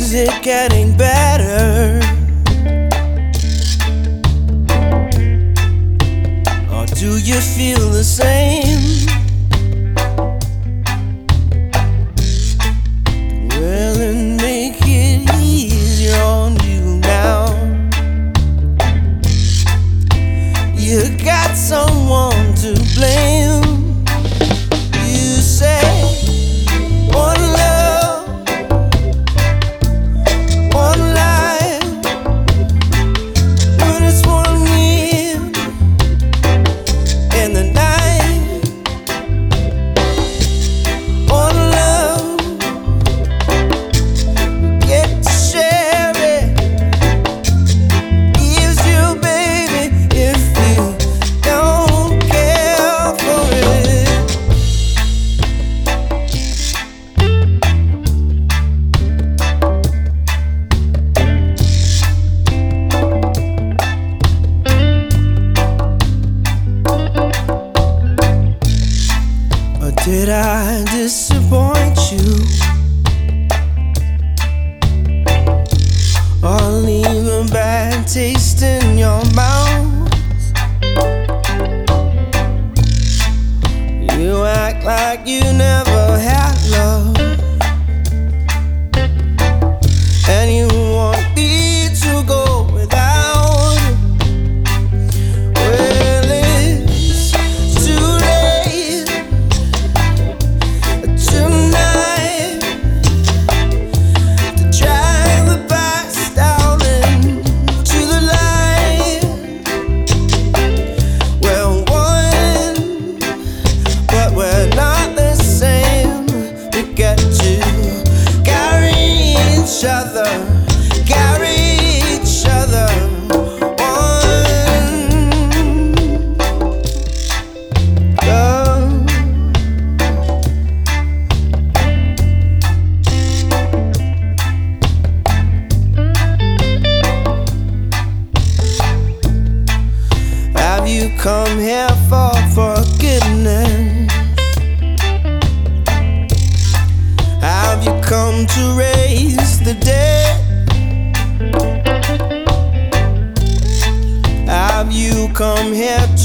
Is it getting better? Or do you feel the same? Well, then make it easier on you now. You got someone to blame. You say one love, one life, when it's 1 year in the night. One love, get to share it. Gives you, baby, if you don't care for it. Or did I disappoint you? Or leave a bad taste in your mouth? You act like you never had love, and you want me to go without. Well, it's too late tonight to drag the past out into the light. We're one, but we're not the same. We get to carry each other, carry each other. One love. Have you come here for forgiveness? Have you come to raise the dead? Have you come here